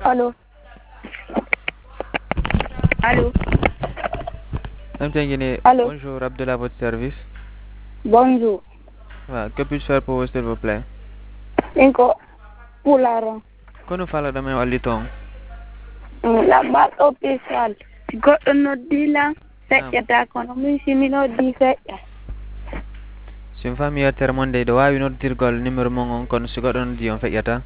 Allô. Allô. Allô. Bonjour, Abdullah, à votre service. Bonjour. Voilà, que puis-je faire pour vous, s'il vous plaît? Inko Pularon. Kono fala dame wallitong. La bat official. Goɗɗo noddilan Naam. feƴƴata kono min simi noddi feƴƴa. Sin fami yettere mon de ɗo wawi noddirgol numéro mon on kono so goɗɗo noddi on feƴƴata.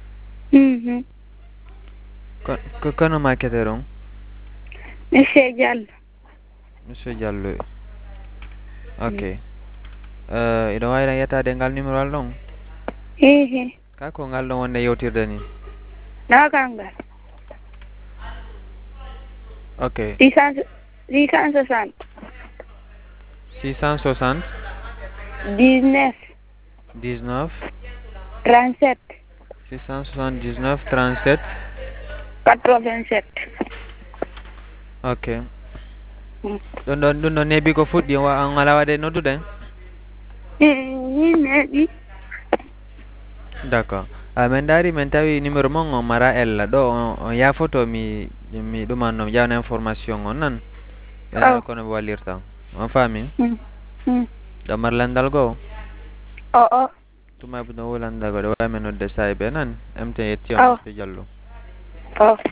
Kono makete ɗon? Monsieur Diallo. Monsieur Diallo. Ok. Iɗo wawiɗan yettade ngal numéro al ɗon? Hihi. Ka ko ngal ɗon wonde yewtirde ni? Nakangal. Ok. 660. 660 19 19 37 679 37. 87. Ok. ɗum ɗon neebi ko fuɗɗi on ala waɗe noddude? Min neeɓi. D'accord. Min daari min tawi numéro mon on mara ella ɗo on yafoto mi ɗumanno mi ƴawna information on nan kono mi wallirta on faami ɗo mar landal goo tuma no wo landal goo ɗo wawi min nodde sahibe nan MTN yetti on Monsieur Diallo.